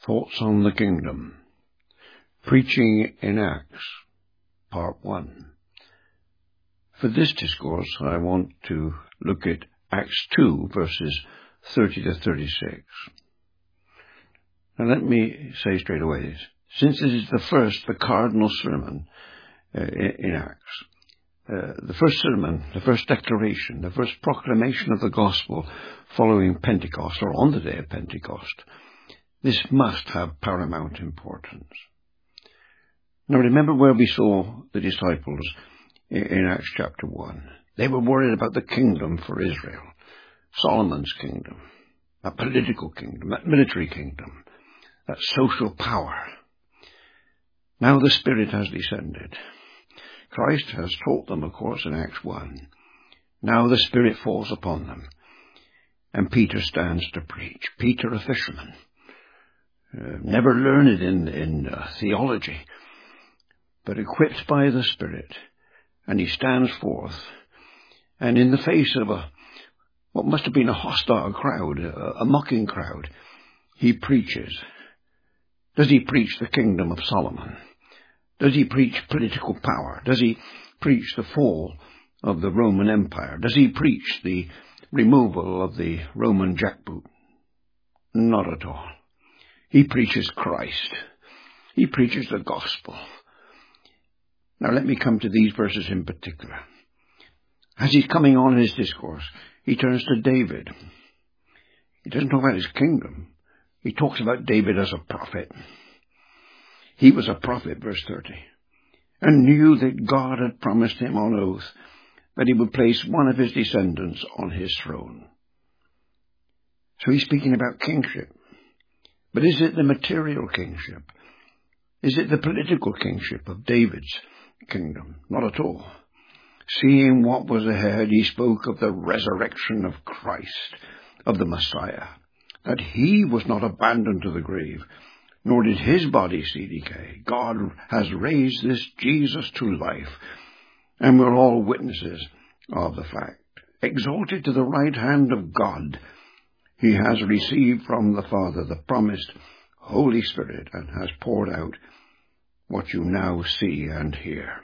Thoughts on the Kingdom. Preaching in Acts, Part 1. For this discourse, I want to look at Acts 2, verses 30 to 36. Now let me say straight away, since this is the cardinal sermon in Acts, the first sermon, the first declaration, the first proclamation of the gospel following Pentecost, or on the day of Pentecost, this must have paramount importance. Now remember where we saw the disciples in Acts chapter 1. They were worried about the kingdom for Israel, Solomon's kingdom, a political kingdom, a military kingdom, that social power. Now the Spirit has descended. Christ has taught them, of course, in Acts 1. Now the Spirit falls upon them, and Peter stands to preach. Peter, a fisherman, never learned in theology, but equipped by the Spirit, and he stands forth, and in the face of what must have been a hostile crowd, a mocking crowd, he preaches. Does he preach the kingdom of Solomon? Does he preach political power? Does he preach the fall of the Roman Empire? Does he preach the removal of the Roman jackboot? Not at all. He preaches Christ. He preaches the gospel. Now let me come to these verses in particular. As he's coming on in his discourse, he turns to David. He doesn't talk about his kingdom. He talks about David as a prophet. He was a prophet, verse 30, and knew that God had promised him on oath that he would place one of his descendants on his throne. So he's speaking about kingship. But is it the material kingship? Is it the political kingship of David's kingdom? Not at all. Seeing what was ahead, he spoke of the resurrection of Christ, of the Messiah, that he was not abandoned to the grave, nor did his body see decay. God has raised this Jesus to life, and we're all witnesses of the fact. Exalted to the right hand of God, he has received from the Father the promised Holy Spirit and has poured out what you now see and hear.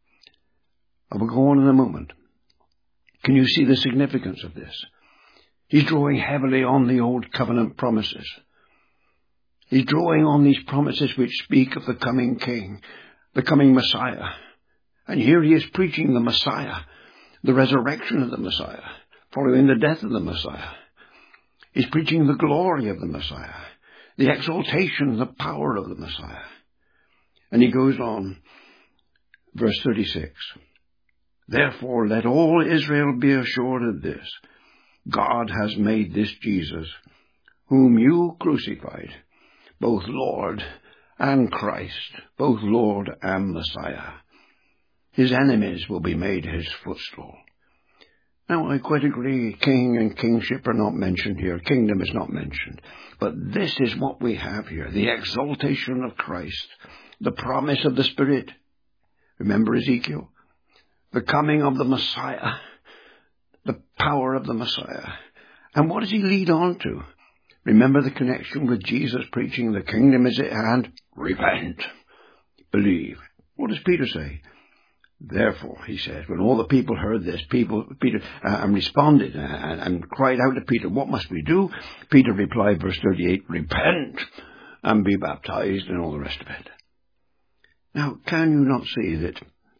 I will go on in a moment. Can you see the significance of this? He's drawing heavily on the old covenant promises. He's drawing on these promises which speak of the coming King, the coming Messiah. And here he is preaching the Messiah, the resurrection of the Messiah, following the death of the Messiah. He's preaching the glory of the Messiah, the exaltation, the power of the Messiah. And he goes on, verse 36. Therefore let all Israel be assured of this. God has made this Jesus, whom you crucified, both Lord and Christ, both Lord and Messiah. His enemies will be made his footstool. Now, I quite agree, king and kingship are not mentioned here. Kingdom is not mentioned. But this is what we have here, the exaltation of Christ, the promise of the Spirit. Remember Ezekiel? The coming of the Messiah, the power of the Messiah. And what does he lead on to? Remember the connection with Jesus preaching, the kingdom is at hand. Repent. Believe. What does Peter say? Therefore, he says, when all the people heard this, Peter responded and cried out to Peter, what must we do? Peter replied, verse 38, repent and be baptized, and all the rest of it. Now, can you not see that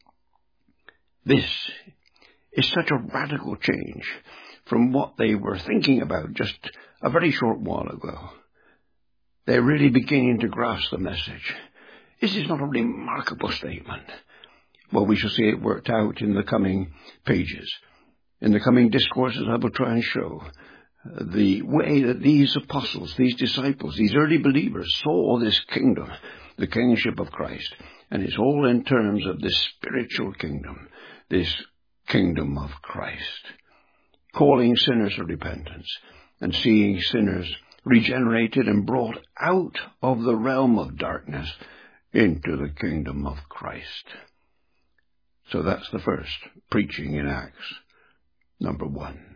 this is such a radical change from what they were thinking about just a very short while ago? They're really beginning to grasp the message. This is not a remarkable statement. Well, we shall see it worked out in the coming pages. In the coming discourses, I will try and show the way that these apostles, these disciples, these early believers saw this kingdom, the kingship of Christ. And it's all in terms of this spiritual kingdom, this kingdom of Christ, calling sinners to repentance and seeing sinners regenerated and brought out of the realm of darkness into the kingdom of Christ. So that's the first preaching in Acts, number 1.